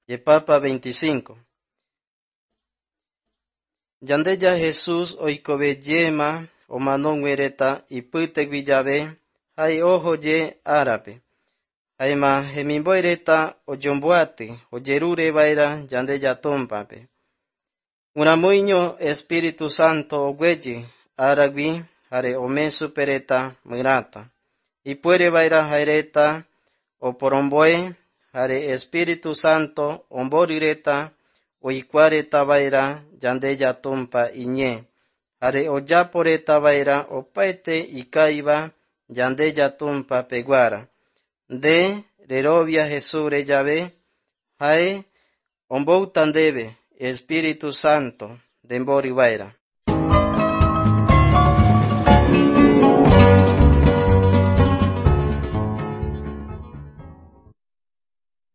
Yepapa 25. Yandeya Jesús oikobe yema omanonguereta ipyte guillabe hay ojo ye árape. Aima hemimboireta oyomboate oyerure vaera yandeya tompape. Uramuiño Espíritu Santo ogueye aragui jare ome supereta myrata. Ipuere vaera jaereta oporomboe jare Espíritu Santo omborireta oikuareta vaera yandeya tompa iñe. Jare oyaporeta vaera opaete ikaiva yandeya tompa peguara. De rerovia Jesús reyave jae omboutandebe Espíritu Santo dembori vaera.